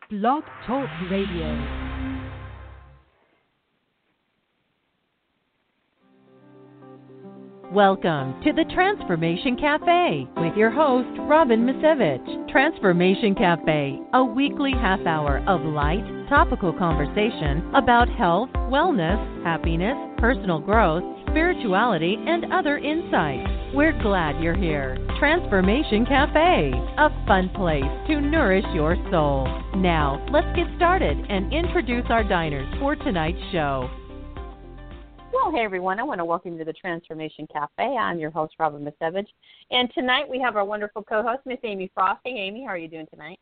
Blog Talk Radio. Welcome to the Transformation Cafe with your host, Robin Misevich. Transformation Cafe, a weekly half hour of light, topical conversation about health, wellness, happiness, personal growth, spirituality, and other insights. We're glad you're here. Transformation Cafe, a fun place to nourish your soul. Now, let's get started and introduce our diners for tonight's show. Well, hey, everyone. I want to welcome you to the Transformation Cafe. I'm your host, Robin Misevich. And tonight we have our wonderful co-host, Miss Amy Frost. Hey, Amy, how are you doing tonight?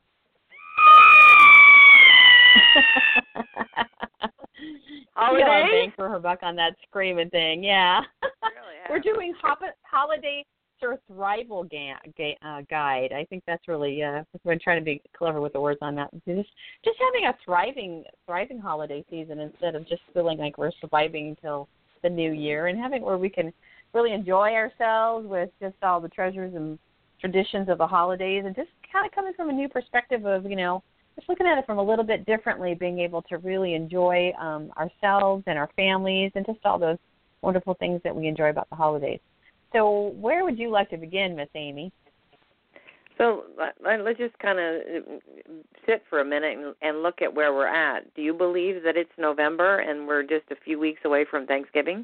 Holiday? Bang for her buck on that screaming thing, yeah. Really, We're doing holiday survival guide. I think that's really, we're trying to be clever with the words on that. Just having a thriving holiday season instead of just feeling like we're surviving until the new year, and having where we can really enjoy ourselves with just all the treasures and traditions of the holidays, and just kind of coming from a new perspective of, just looking at it from a little bit differently, being able to really enjoy ourselves and our families and just all those wonderful things that we enjoy about the holidays. So where would you like to begin, Miss Amy? So let's just kind of sit for a minute and look at where we're at. Do you believe that it's November and we're just a few weeks away from Thanksgiving?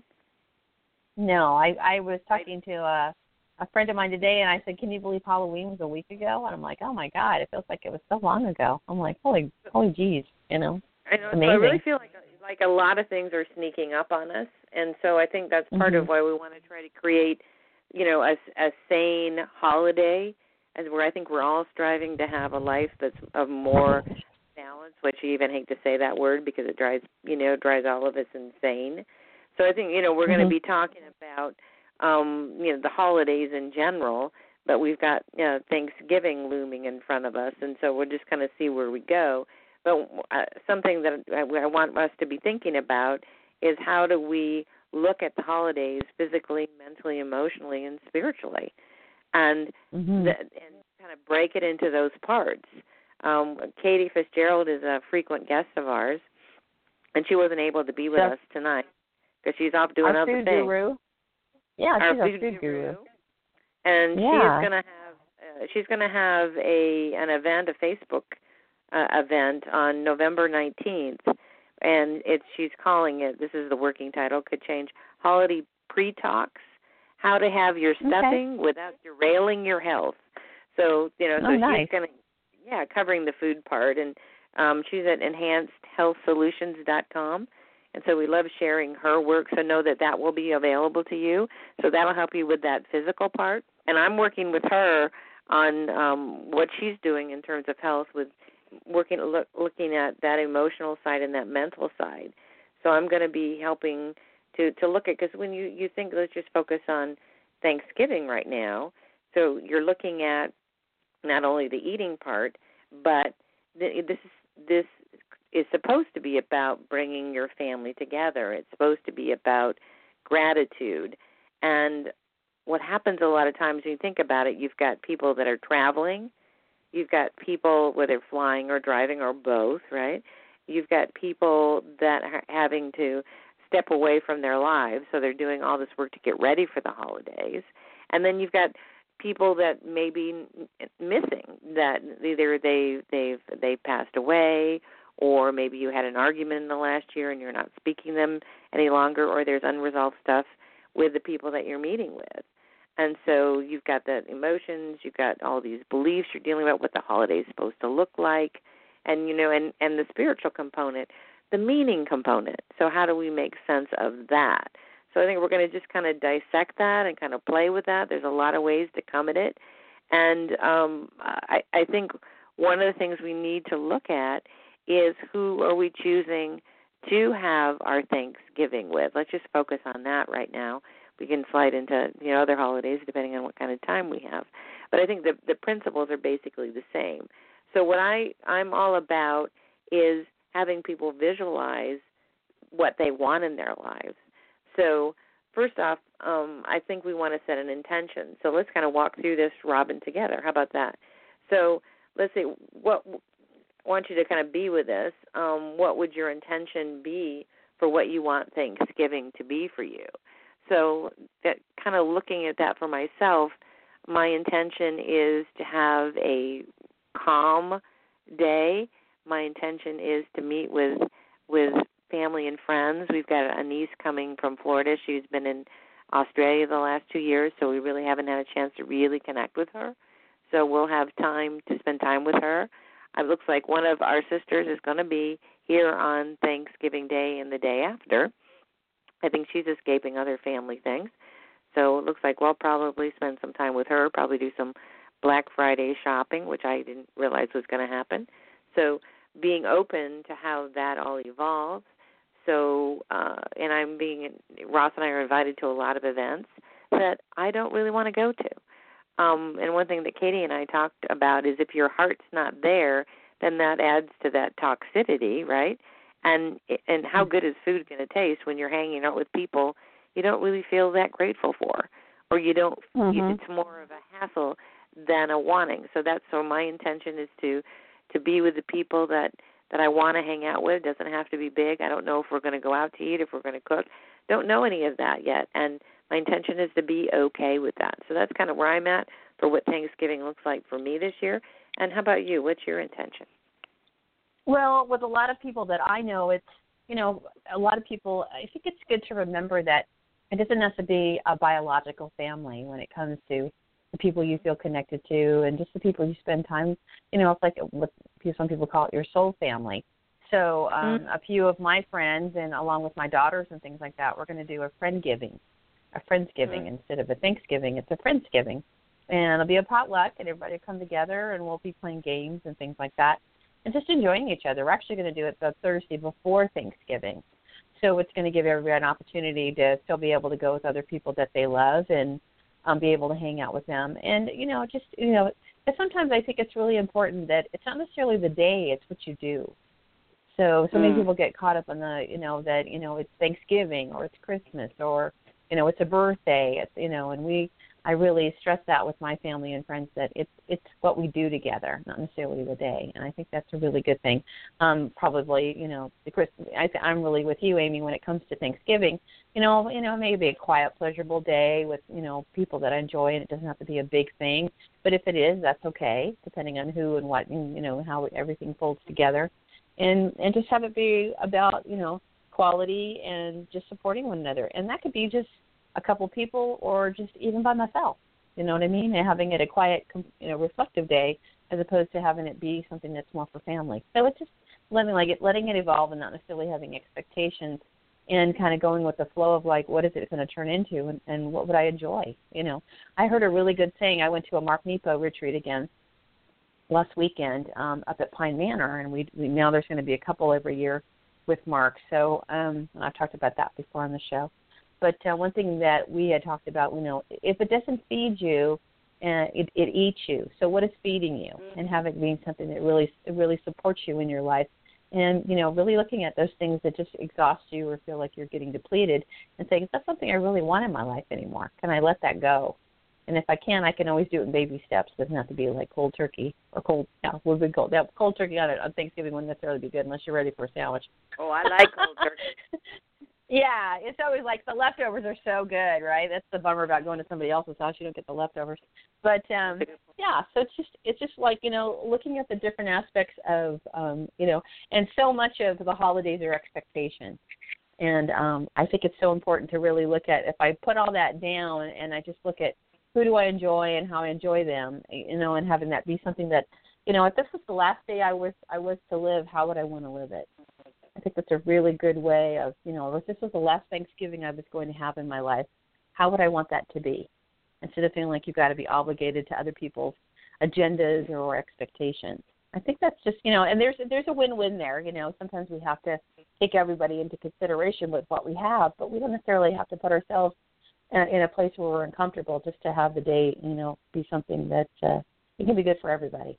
No, I was talking to a friend of mine today, and I said, can you believe Halloween was a week ago? And I'm like, oh, my God, it feels like it was so long ago. I'm like, holy geez, I know. Amazing. So I really feel like a lot of things are sneaking up on us, and so I think that's part of why we want to try to create, a sane holiday, as where I think we're all striving to have a life that's of more balance, which you even hate to say that word because it drives all of us insane. So I think, we're going to be talking about, the holidays in general, but we've got Thanksgiving looming in front of us, and so we'll just kind of see where we go. But something that I want us to be thinking about is how do we look at the holidays physically, mentally, emotionally, and spiritually, and kind of break it into those parts. Katie Fitzgerald is a frequent guest of ours, and she wasn't able to be with us tonight because she's off doing other things. Guru. Yeah, she's our food guru. And she's gonna have an event, a Facebook event on November 19th, and she's calling it. This is the working title. Could change. Holiday pre-talks: how to have your stuffing without derailing your health. So nice. She's gonna covering the food part, and she's at enhancedhealthsolutions.com. And so we love sharing her work, so know that will be available to you. So that'll help you with that physical part. And I'm working with her on what she's doing in terms of health, with looking at that emotional side and that mental side. So I'm going to be helping to look at, because when you think, let's just focus on Thanksgiving right now, so you're looking at not only the eating part, but this is supposed to be about bringing your family together. It's supposed to be about gratitude. And what happens a lot of times when you think about it, you've got people that are traveling. You've got people, whether flying or driving or both, right? You've got people that are having to step away from their lives, so they're doing all this work to get ready for the holidays. And then you've got people that may be missing, that either they've passed away, or maybe you had an argument in the last year and you're not speaking them any longer, or there's unresolved stuff with the people that you're meeting with. And so you've got the emotions, you've got all these beliefs, you're dealing with what the holiday is supposed to look like, and and the spiritual component, the meaning component. So how do we make sense of that? So I think we're going to just kind of dissect that and kind of play with that. There's a lot of ways to come at it. And I think one of the things we need to look at is who are we choosing to have our Thanksgiving with. Let's just focus on that right now. We can slide into other holidays depending on what kind of time we have. But I think the principles are basically the same. So what I'm all about is having people visualize what they want in their lives. So first off, I think we want to set an intention. So let's kind of walk through this, Robin, together. How about that? So let's say want you to kind of be with us. What would your intention be for what you want Thanksgiving to be for you? So that kind of looking at that for myself, my intention is to have a calm day. My intention is to meet with family and friends. We've got a niece coming from Florida. She's been in Australia the last 2 years, so we really haven't had a chance to really connect with her. So we'll have time to spend time with her. It looks like one of our sisters is going to be here on Thanksgiving Day and the day after. I think she's escaping other family things. So it looks like we'll probably spend some time with her, probably do some Black Friday shopping, which I didn't realize was going to happen. So being open to how that all evolves. So, and Ross and I are invited to a lot of events that I don't really want to go to. And one thing that Katie and I talked about is if your heart's not there, then that adds to that toxicity, right? And how good is food going to taste when you're hanging out with people you don't really feel that grateful for, or you don't? It's more of a hassle than a wanting. So my intention is to be with the people that I want to hang out with. It doesn't have to be big. I don't know if we're going to go out to eat, if we're going to cook. Don't know any of that yet, and my intention is to be okay with that. So that's kind of where I'm at for what Thanksgiving looks like for me this year. And how about you? What's your intention? Well, with a lot of people that I know, it's, a lot of people, I think it's good to remember that it doesn't have to be a biological family when it comes to the people you feel connected to and just the people you spend time, it's like what some people call it your soul family. So a few of my friends, and along with my daughters and things like that, we're going to do a Friendsgiving instead of a Thanksgiving. It's a Friendsgiving. And it'll be a potluck, and everybody will come together, and we'll be playing games and things like that and just enjoying each other. We're actually going to do it the Thursday before Thanksgiving. So it's going to give everybody an opportunity to still be able to go with other people that they love and be able to hang out with them. And, but sometimes I think it's really important that it's not necessarily the day, it's what you do. So many people get caught up in the, that, it's Thanksgiving or it's Christmas or, it's a birthday, and I really stress that with my family and friends that it's what we do together, not necessarily the day. And I think that's a really good thing. Probably, the Christmas, I'm really with you, Amy, when it comes to Thanksgiving. Maybe a quiet, pleasurable day with, people that I enjoy, and it doesn't have to be a big thing. But if it is, that's okay, depending on who and what, and, how everything folds together. And just have it be about, quality and just supporting one another. And that could be just a couple people or just even by myself, you know what I mean? And having it a quiet, reflective day as opposed to having it be something that's more for family. So it's just letting it evolve and not necessarily having expectations and kind of going with the flow of like, what is it going to turn into and what would I enjoy? I heard a really good saying. I went to a Mark Nepo retreat again last weekend up at Pine Manor, and we now there's going to be a couple every year with Mark. So I've talked about that before on the show. But one thing that we had talked about, if it doesn't feed you, it eats you. So what is feeding you? And have it being something that really supports you in your life. And, really looking at those things that just exhaust you or feel like you're getting depleted and saying, is that something I really want in my life anymore? Can I let that go? And if I can always do it in baby steps. It doesn't have to be like cold turkey or cold turkey on Thanksgiving wouldn't necessarily be good unless you're ready for a sandwich. Oh, I like cold turkey. Yeah, it's always like the leftovers are so good, right? That's the bummer about going to somebody else's house. You don't get the leftovers. But, so it's just like, looking at the different aspects of, and so much of the holidays are expectations. And I think it's so important to really look at, if I put all that down and I just look at who do I enjoy and how I enjoy them, and having that be something that, if this was the last day I was to live, how would I want to live it? I think that's a really good way of, if this was the last Thanksgiving I was going to have in my life, how would I want that to be? Instead of feeling like you've got to be obligated to other people's agendas or expectations. I think that's just, and there's a win-win there. Sometimes we have to take everybody into consideration with what we have, but we don't necessarily have to put ourselves in a place where we're uncomfortable just to have the day, be something that it can be good for everybody.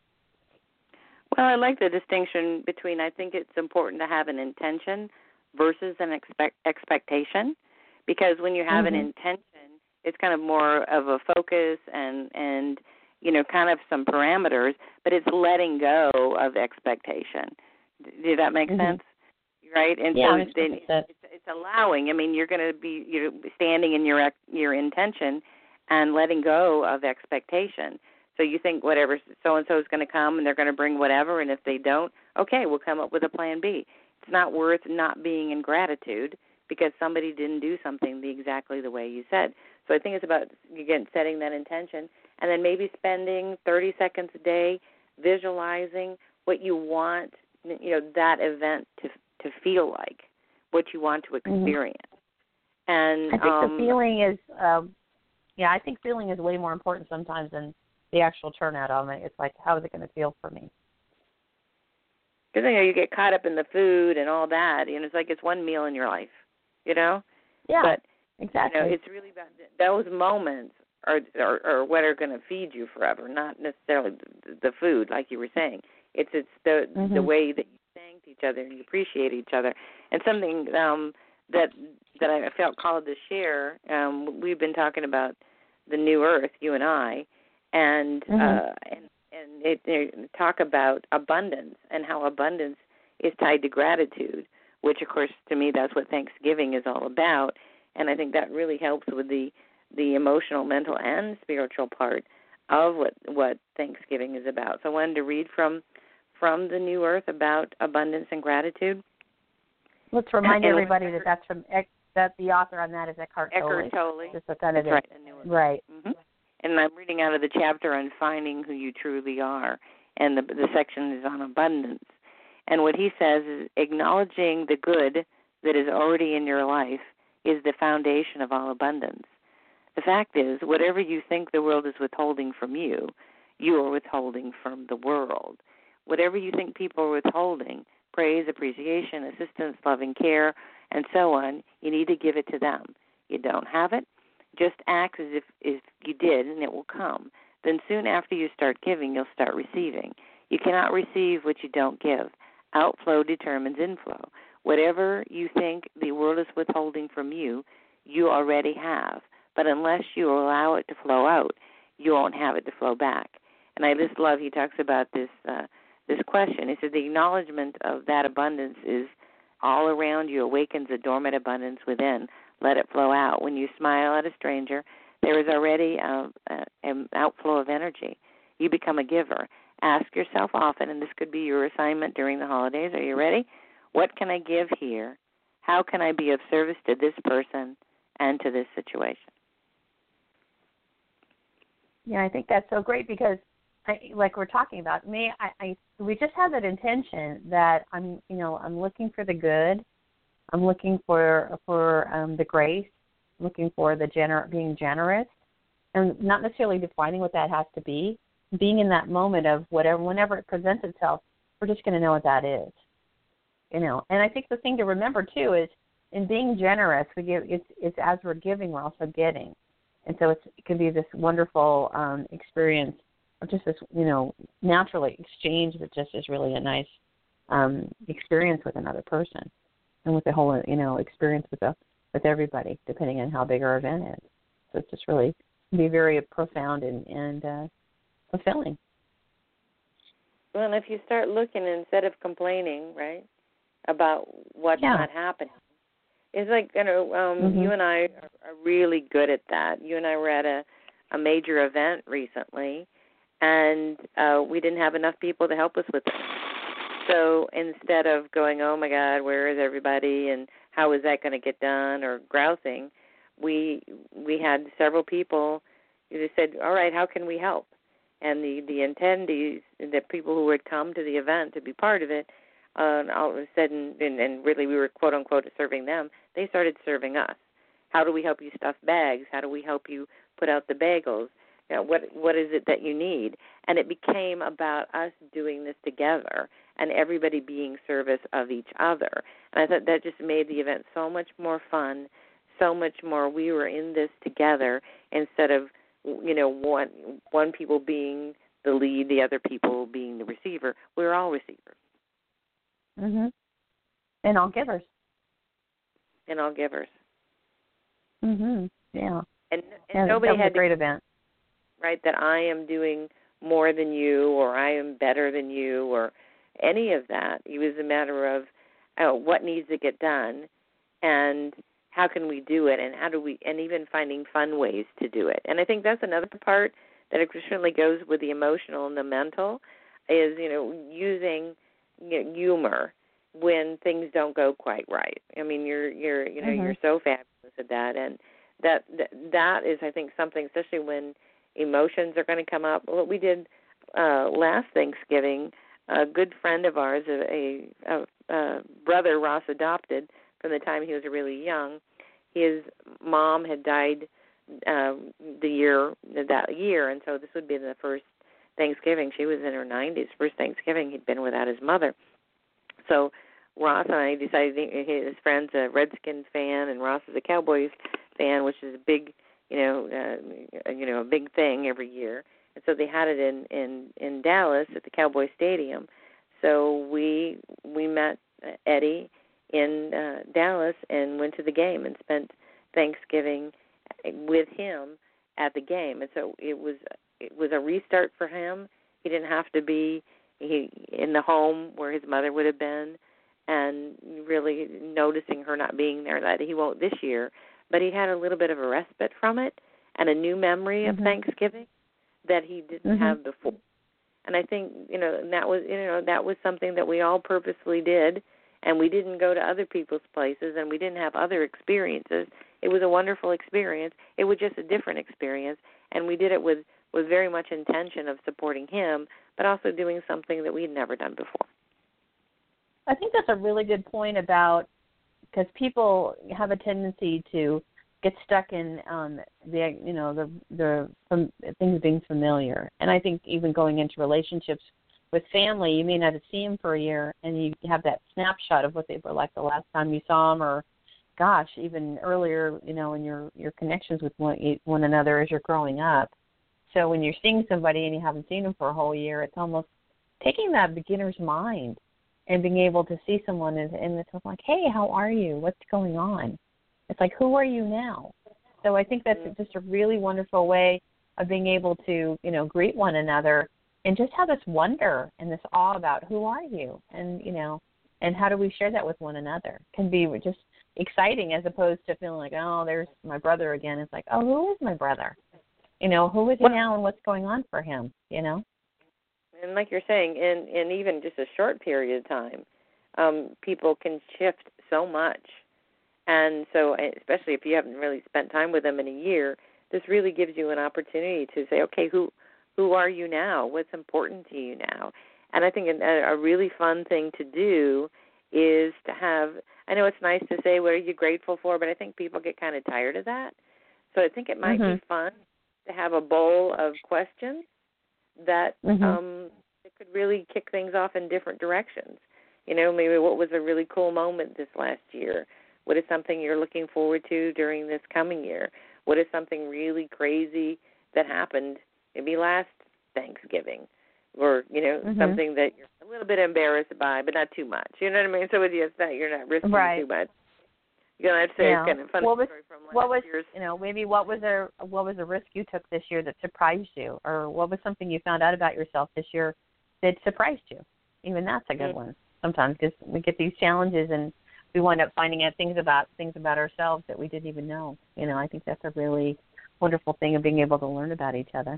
Well, I like the distinction between, I think it's important to have an intention versus an expectation, because when you have an intention, it's kind of more of a focus and kind of some parameters, but it's letting go of expectation. Did that make sense? Right? And yeah, so then it's allowing. I mean, you're going to be standing in your intention and letting go of expectation. So you think whatever so-and-so is going to come and they're going to bring whatever, and if they don't, okay, we'll come up with a plan B. It's not worth not being in gratitude because somebody didn't do something exactly the way you said. So I think it's about, again, setting that intention and then maybe spending 30 seconds a day visualizing what you want, that event to feel like, what you want to experience. And I think the feeling is, I think feeling is way more important sometimes than the actual turnout of it. It's like, how is it going to feel for me? Because you get caught up in the food and all that. It's like it's one meal in your life, Yeah, but, exactly. It's really about those moments are what are going to feed you forever, not necessarily the food, like you were saying. It's the way that you thank each other and you appreciate each other. And something that I felt called to share, we've been talking about the new earth, you and I, and talk about abundance and how abundance is tied to gratitude, which, of course, to me, that's what Thanksgiving is all about. And I think that really helps with the emotional, mental, and spiritual part of what Thanksgiving is about. So I wanted to read from the New Earth about abundance and gratitude. Let's remind everybody that the author on that is Eckhart Tolle. Just so kind of right. Right. Mm-hmm. And I'm reading out of the chapter on finding who you truly are, and the section is on abundance. And what he says is acknowledging the good that is already in your life is the foundation of all abundance. The fact is, whatever you think the world is withholding from you, you are withholding from the world. Whatever you think people are withholding, praise, appreciation, assistance, loving care, and so on, you need to give it to them. You don't have it, just act as if you did, and it will come. Then soon after you start giving, you'll start receiving. You cannot receive what you don't give. Outflow determines inflow. Whatever you think the world is withholding from you, you already have. But unless you allow it to flow out, you won't have it to flow back. And I just love, he talks about this question. He says the acknowledgement of that abundance is all around you, awakens a dormant abundance within. Let it flow out. When you smile at a stranger, there is already an outflow of energy. You become a giver. Ask yourself often, and this could be your assignment during the holidays. Are you ready? What can I give here? How can I be of service to this person and to this situation? Yeah, I think that's so great because, like we're talking about, we just have that intention that I'm looking for the good, I'm looking for the grace, looking for the being generous, and not necessarily defining what that has to be. Being in that moment of whenever it presents itself, we're just going to know what that is, And I think the thing to remember too is, in being generous, we give. It's as we're giving, we're also getting, and so it can be this wonderful experience of just this, naturally exchange that just is really a nice experience with another person, and with the whole, experience with everybody, depending on how big our event is. So it's just really be very profound and fulfilling. Well, and if you start looking instead of complaining, right, about what's not happening, it's like, you and I are really good at that. You and I were at a major event recently, and we didn't have enough people to help us with it. So instead of going, oh, my God, where is everybody, and how is that going to get done, or grousing, we had several people who just said, all right, how can we help? And the attendees, the people who had come to the event to be part of it, all of a sudden, and really we were, quote, unquote, serving them, they started serving us. How do we help you stuff bags? How do we help you put out the bagels? What is it that you need? And it became about us doing this together and everybody being service of each other. And I thought that just made the event so much more fun, so much more we were in this together instead of, one people being the lead, the other people being the receiver. We were all receivers. Mhm. And all givers. And all givers. Mhm. Yeah. And nobody had a great event. right? That I am doing more than you, or I am better than you, or any of that. It was a matter of what needs to get done, and how can we do it, and how do we, and even finding fun ways to do it. And I think that's another part that certainly goes with the emotional and the mental, is using humor when things don't go quite right. I mean, you're you're so fabulous at that, and that is, I think, something, especially when emotions are going to come up. What we did last Thanksgiving, a good friend of ours, a brother Ross adopted from the time he was really young. His mom had died that year, and so this would be the first Thanksgiving. She was in her 90s. First Thanksgiving he'd been without his mother. So Ross and I decided, his friend's a Redskins fan, and Ross is a Cowboys fan, which is a big, a big thing every year. And so they had it in Dallas at the Cowboy Stadium. So we met Eddie in Dallas and went to the game and spent Thanksgiving with him at the game. And so it was a restart for him. He didn't have to be in the home where his mother would have been, and really noticing her not being there. That he won't this year, but he had a little bit of a respite from it and a new memory of Thanksgiving that he didn't have before. And I think that was something that we all purposely did, and we didn't go to other people's places, and we didn't have other experiences. It was a wonderful experience. It was just a different experience, and we did it with very much intention of supporting him, but also doing something that we had never done before. I think that's a really good point about, because people have a tendency to get stuck in the things being familiar. And I think even going into relationships with family, you may not have seen them for a year, and you have that snapshot of what they were like the last time you saw them, or, gosh, even earlier, in your connections with one another as you're growing up. So when you're seeing somebody and you haven't seen them for a whole year, it's almost taking that beginner's mind and being able to see someone and it's like, hey, how are you? What's going on? It's like, who are you now? So I think that's just a really wonderful way of being able to, greet one another and just have this wonder and this awe about who are you, and and how do we share that with one another. It can be just exciting as opposed to feeling like, oh, there's my brother again. It's like, oh, who is my brother? Who is he now and what's going on for him, And like you're saying, in even just a short period of time, people can shift so much. And so, especially if you haven't really spent time with them in a year, this really gives you an opportunity to say, okay, who are you now? What's important to you now? And I think a really fun thing to do is to have, I know it's nice to say, what are you grateful for? But I think people get kind of tired of that. So I think it might be fun to have a bowl of questions that could really kick things off in different directions. Maybe what was a really cool moment this last year? What is something you're looking forward to during this coming year? What is something really crazy that happened maybe last Thanksgiving? Or, something that you're a little bit embarrassed by, but not too much. You know what I mean? So with you, it's not, you're not risking too much. You're going to have to say it's kind of funny story from last year's. Maybe what was a risk you took this year that surprised you? Or what was something you found out about yourself this year that surprised you? Even that's a good one sometimes, because we get these challenges and we wind up finding out things about ourselves that we didn't even know. I think that's a really wonderful thing of being able to learn about each other.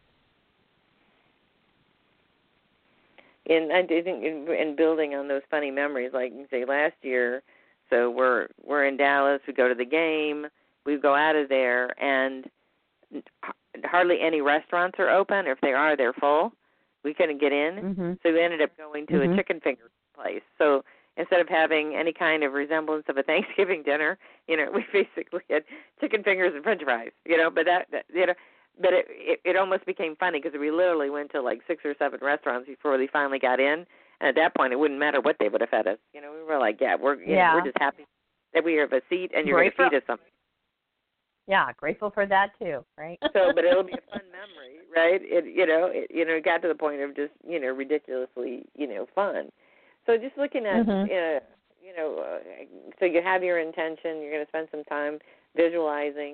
And I think in building on those funny memories, like you say last year, so we're in Dallas, we go to the game, we go out of there, and hardly any restaurants are open. Or if they are, they're full. We couldn't get in, so we ended up going to a chicken finger place. So instead of having any kind of resemblance of a Thanksgiving dinner, we basically had chicken fingers and French fries. But but it almost became funny because we literally went to like 6 or 7 restaurants before they finally got in, and at that point it wouldn't matter what they would have fed us. We were like, we're just happy that we have a seat and you're going to feed us something. Yeah, grateful for that too, right? So, but it'll be a fun memory, right? It got to the point of just ridiculously fun. So just looking at so you have your intention, you're going to spend some time visualizing,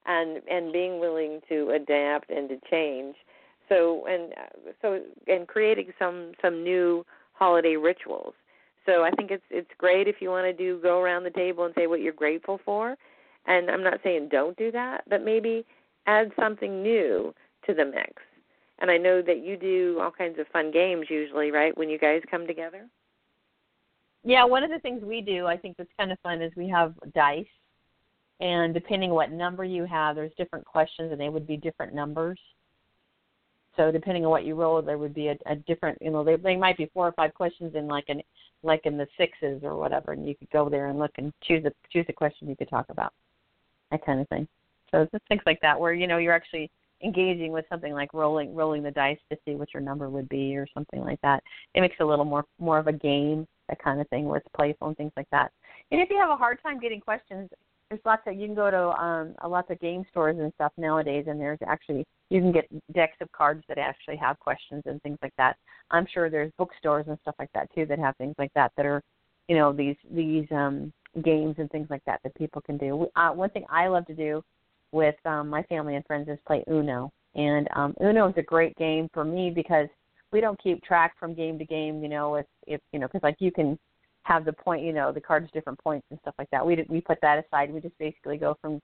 and being willing to adapt and to change. So creating some new holiday rituals. So I think it's great if you want to go around the table and say what you're grateful for. And I'm not saying don't do that, but maybe add something new to the mix. And I know that you do all kinds of fun games usually, right, when you guys come together? Yeah, one of the things we do, I think that's kind of fun, is we have dice. And depending what number you have, there's different questions, and they would be different numbers. So depending on what you roll, there would be a different, they might be 4 or 5 questions in like in the sixes or whatever, and you could go there and look and choose a question you could talk about, that kind of thing. So just things like that where, you're actually engaging with something like rolling the dice to see what your number would be or something like that. It makes it a little more of a game, that kind of thing, where it's playful and things like that. And if you have a hard time getting questions, there's you can go to lots of game stores and stuff nowadays, and you can get decks of cards that actually have questions and things like that. I'm sure there's bookstores and stuff like that too that have things like that are, these games and things like that people can do. One thing I love to do with my family and friends is play Uno, and Uno is a great game for me because we don't keep track from game to game. If because like you can have the point, the cards different points and stuff like that. We put that aside. We just basically go from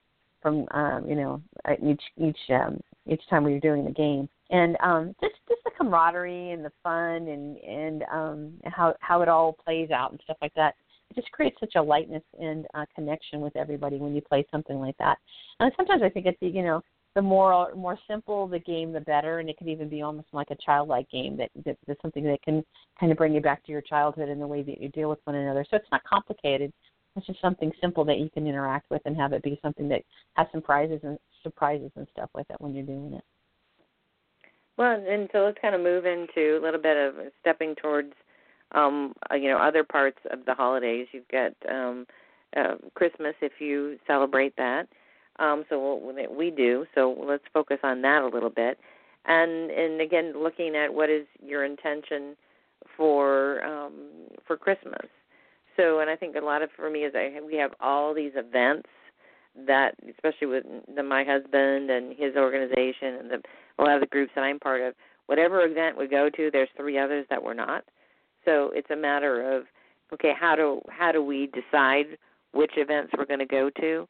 each time we were doing the game, and just the camaraderie and the fun and how it all plays out and stuff like that. It just creates such a lightness and connection with everybody when you play something like that. And sometimes I think it's the more simple the game, the better, and it can even be almost like a childlike game that's something that can kind of bring you back to your childhood in the way that you deal with one another. So it's not complicated. It's just something simple that you can interact with and have it be something that has some prizes and surprises and stuff with it when you're doing it. Well, and so let's kind of move into a little bit of stepping towards, other parts of the holidays. You've got Christmas if you celebrate that. So we do. So let's focus on that a little bit, and again, looking at what is your intention for Christmas. So, and I think a lot of for me is we have all these events that, especially with my husband and his organization and a lot of the groups that I'm part of. Whatever event we go to, there's 3 others that we're not. So it's a matter of, okay, how do we decide which events we're going to go to?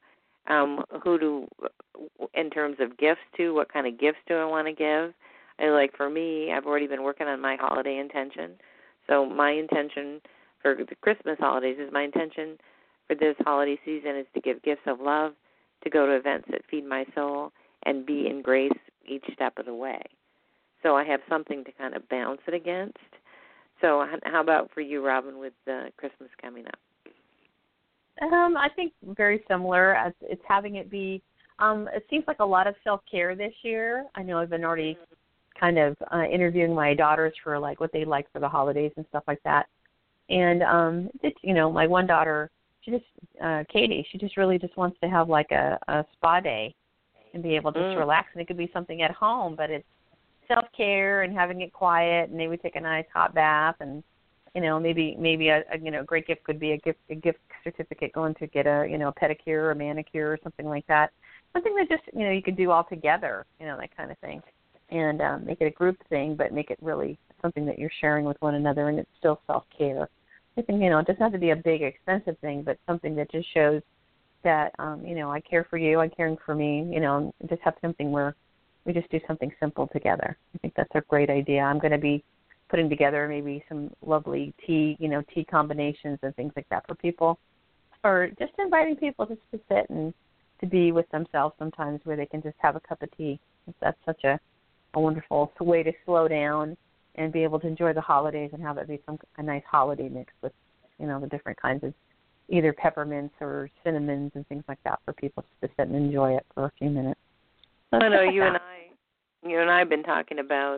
In terms of gifts to, what kind of gifts do I want to give? Like for me, I've already been working on my holiday intention. So my intention for the Christmas holidays is my intention for this holiday season is to give gifts of love, to go to events that feed my soul, and be in grace each step of the way. So I have something to kind of bounce it against. So how about for you, Robin, with Christmas coming up? I think very similar. As it's having it be, it seems like a lot of self-care this year. I know I've been already kind of interviewing my daughters for like what they like for the holidays and stuff like that. And my one daughter, she just Katie, she just really just wants to have like a spa day and be able to just relax. And it could be something at home, but it's self-care and having it quiet, and maybe take a nice hot bath, and maybe a great gift could be a gift certificate going to get a pedicure or a manicure or something like that. Something that just you could do all together, that kind of thing, and make it a group thing, but make it really something that you're sharing with one another, and it's still self-care. I think it doesn't have to be a big expensive thing, but something that just shows that I care for you, I'm caring for me, just have something where we just do something simple together. I think that's a great idea. I'm going to be putting together maybe some lovely tea combinations and things like that for people, or just inviting people just to sit and to be with themselves sometimes where they can just have a cup of tea. That's such a wonderful way to slow down and be able to enjoy the holidays and have it be a nice holiday mix with, the different kinds of either peppermints or cinnamons and things like that for people just to sit and enjoy it for a few minutes. So I know you and I have been talking about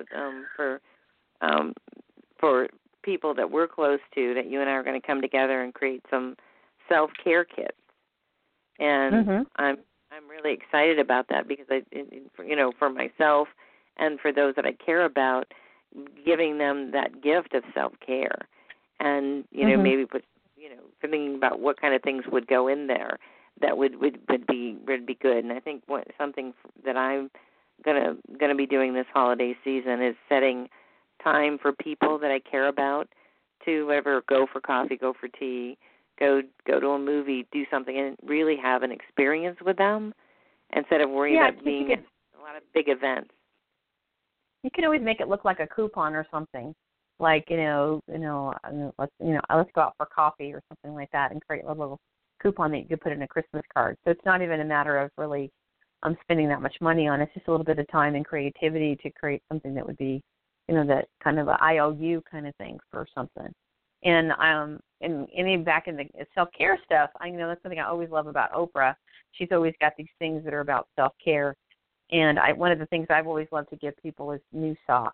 for people that we're close to, that you and I are going to come together and create some self-care kits, and I'm really excited about that because for myself and for those that I care about, giving them that gift of self-care, and maybe put thinking about what kind of things would go in there that would be good. And I think something that I'm gonna be doing this holiday season is setting time for people that I care about to whatever, go for coffee, go for tea, go to a movie, do something, and really have an experience with them instead of worrying about being at a lot of big events. You can always make it look like a coupon or something, like let's go out for coffee or something like that, and create a little coupon that you could put in a Christmas card. So it's not even a matter of really spending that much money on it. It's just a little bit of time and creativity to create something that would be, that kind of a IOU kind of thing for something. And back in the self-care stuff, that's something I always love about Oprah. She's always got these things that are about self-care. And one of the things I've always loved to give people is new socks.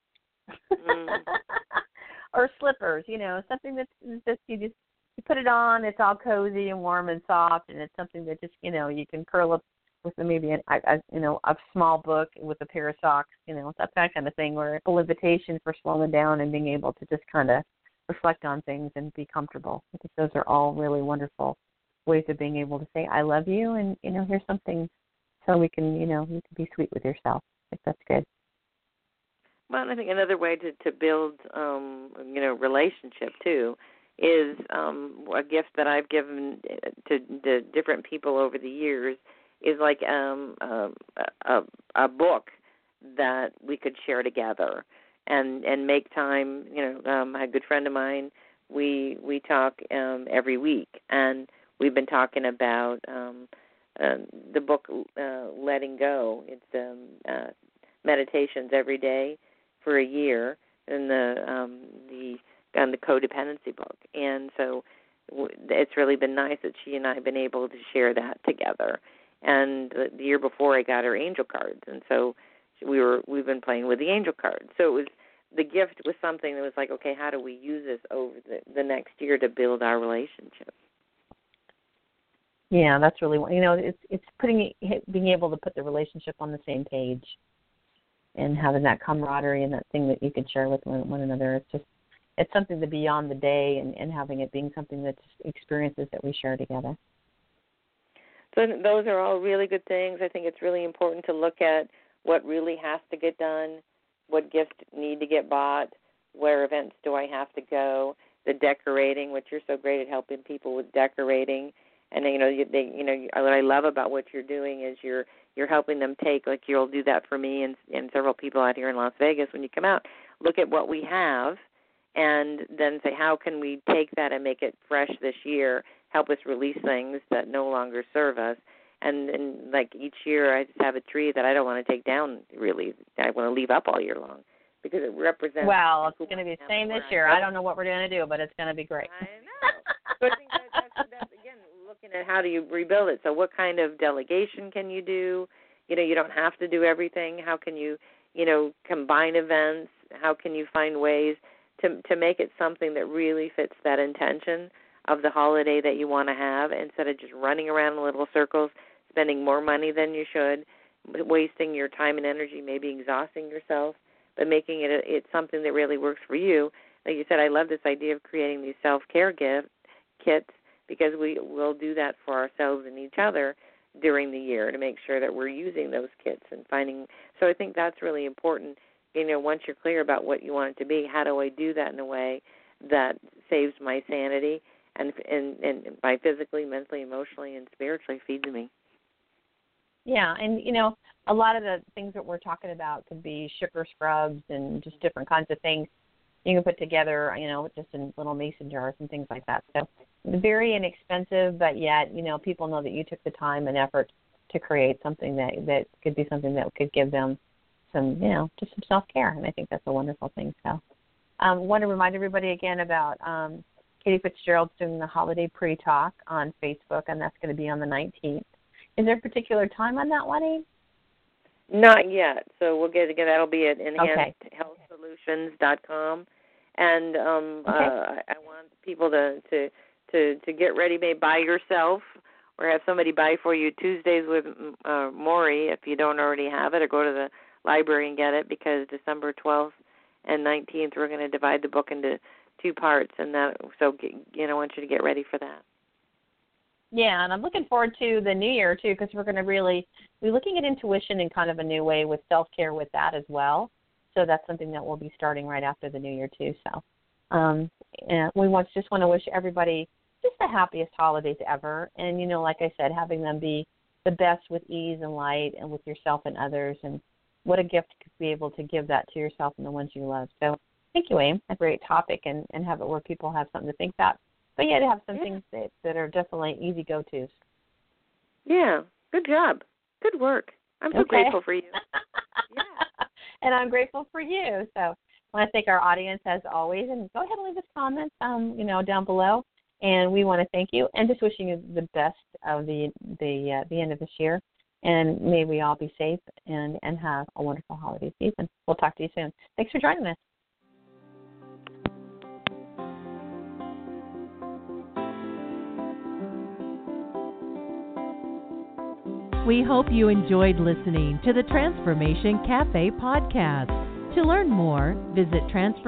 Or slippers, something that's just you put it on, it's all cozy and warm and soft, and it's something that just, you can curl up with maybe a small book with a pair of socks, that kind of thing, where a full invitation for slowing down and being able to just kind of reflect on things and be comfortable. I think those are all really wonderful ways of being able to say, I love you, and, here's something so we can, you can be sweet with yourself. I think that's good. Well, I think another way to build, relationship, too, is a gift that I've given to different people over the years is like a book that we could share together and make time. A good friend of mine, we talk every week, and we've been talking about the book Letting Go. It's meditations every day for a year, and the codependency book. And so it's really been nice that she and I have been able to share that together. And the year before, I got her angel cards, and so we've been playing with the angel cards. So the gift was something that was like, okay, how do we use this over the next year to build our relationship? Yeah, that's really, it's being able to put the relationship on the same page, and having that camaraderie and that thing that you can share with one another. It's something to beyond the day, and having it being something that's experiences that we share together. So those are all really good things. I think it's really important to look at what really has to get done, what gifts need to get bought, where events do I have to go, the decorating, which you're so great at helping people with decorating. And what I love about what you're doing is you're helping them take, like you'll do that for me and several people out here in Las Vegas when you come out, look at what we have and then say, how can we take that and make it fresh this year, help us release things that no longer serve us. And like each year I just have a tree that I don't want to take down, really. I want to leave up all year long because it represents... Well, it's going to be the same this year. I don't know what we're going to do, but it's going to be great. I know. So I think that's again, looking at how do you rebuild it. So what kind of delegation can you do? You don't have to do everything. How can you, combine events? How can you find ways to make it something that really fits that intention of the holiday that you want to have, instead of just running around in little circles, spending more money than you should, wasting your time and energy, maybe exhausting yourself, but making it something that really works for you. Like you said, I love this idea of creating these self-care kits, because we will do that for ourselves and each other during the year to make sure that we're using those kits and finding. So I think that's really important. Once you're clear about what you want it to be, how do I do that in a way that saves my sanity and by physically, mentally, emotionally, and spiritually feeds me? Yeah, and, a lot of the things that we're talking about could be sugar scrubs and just different kinds of things you can put together, just in little mason jars and things like that. So very inexpensive, but yet, people know that you took the time and effort to create something that could be something that could give them some, just some self-care. And I think that's a wonderful thing. So I want to remind everybody again about Katie Fitzgerald's doing the Holiday Pre-Talk on Facebook, and that's going to be on the 19th. Is there a particular time on that one, Not yet. So we'll get again. That'll be at enhancedhealthsolutions.com, and I want people to get ready, maybe by yourself or have somebody buy for you. Tuesdays with Maury, if you don't already have it, or go to the library and get it, because December 12th and 19th we're going to divide the book into 2 parts, and that. So I want you to get ready for that. Yeah, and I'm looking forward to the new year, too, because we're going to really be looking at intuition in kind of a new way with self-care with that as well. So that's something that we'll be starting right after the new year, too. So and we just want to wish everybody just the happiest holidays ever. And, you know, like I said, having them be the best with ease and light and with yourself and others. And what a gift to be able to give that to yourself and the ones you love. So thank you, Aim. A great topic and have it where people have something to think about. But yeah, to have some things that are definitely easy go-tos. Yeah, good job. Good work. I'm so grateful for you. Yeah. And I'm grateful for you. So I want to thank our audience as always. And go ahead and leave us comments, down below. And we want to thank you and just wishing you the best of the end of this year. And may we all be safe and have a wonderful holiday season. We'll talk to you soon. Thanks for joining us. We hope you enjoyed listening to the Transformation Cafe podcast. To learn more, visit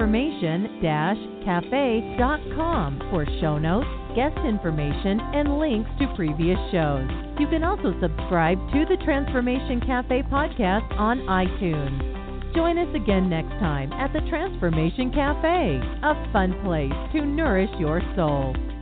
transformation-cafe.com for show notes, guest information, and links to previous shows. You can also subscribe to the Transformation Cafe podcast on iTunes. Join us again next time at the Transformation Cafe, a fun place to nourish your soul.